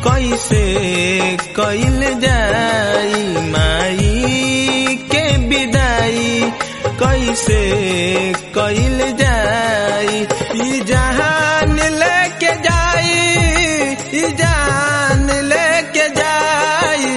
कैसे कइल जाई माई के विदाई कैसे कइल जाई ई जहान लेके जाई ई जान लेके जाई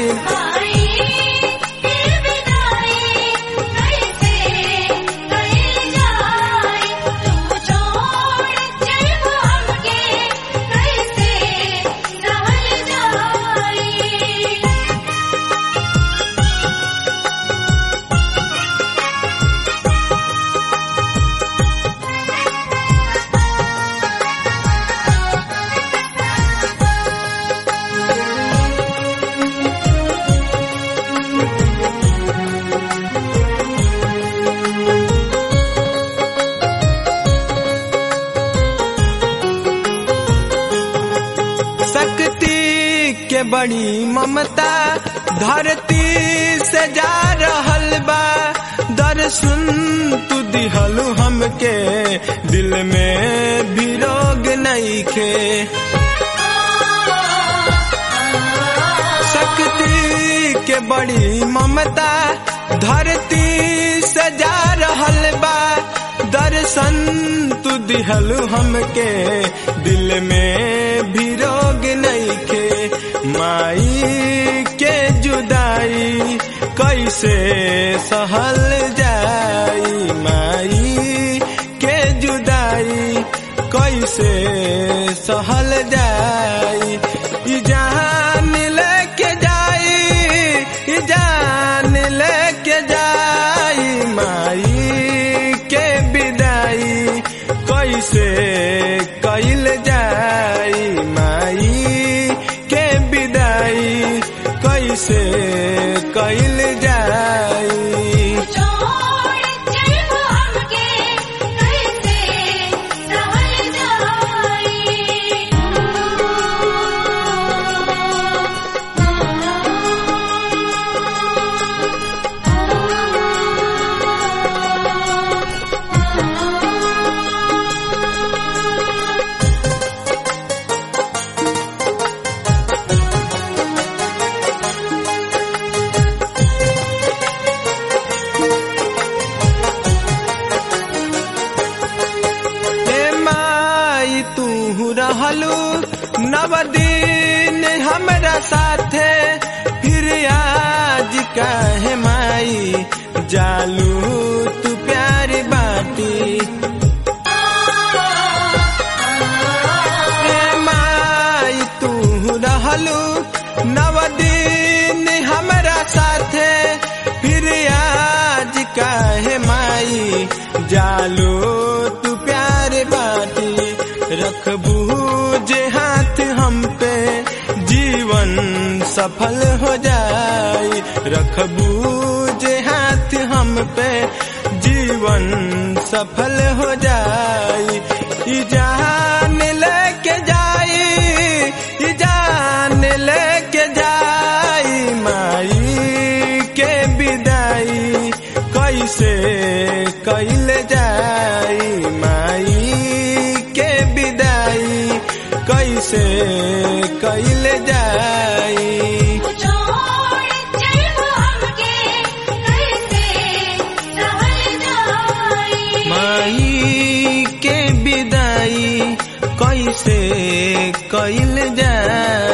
के बड़ी ममता धरती से जा रहल बा दर्शन तू दिहलु हमके दिल में भी रोग नइखे शक्ति के बड़ी ममता धरती से जा रहल बा दर्शन तू दिहलु हमके दिल में भी रोग नइखे माई के जुदाई कैसे सहल जाई माई के जुदाई कैसे सहल जाई ई जान लेके जाई ई जान लेके जाई माई के विदाई कैसे कइल जाई माई के विदाई कैसे कइल जाई रहलू नव दिन हमरा साथे फिर आज काहे माई जालू तू प्यार बाटी माई तू रहलू नव दिन हमरा साथे फिर आज काहे माई जालू तू प्यार बाटी रखबू जे हाथ हम पे जीवन सफल हो जाई रखबू जे हाथ हम पे जीवन सफल हो जाई ई जान लेके जाई ई जान लेके जाई माई के विदाई कैसे कइल जाई माई के विदाई कैसे कइल जाई माई के विदाई कैसे कइल जाई।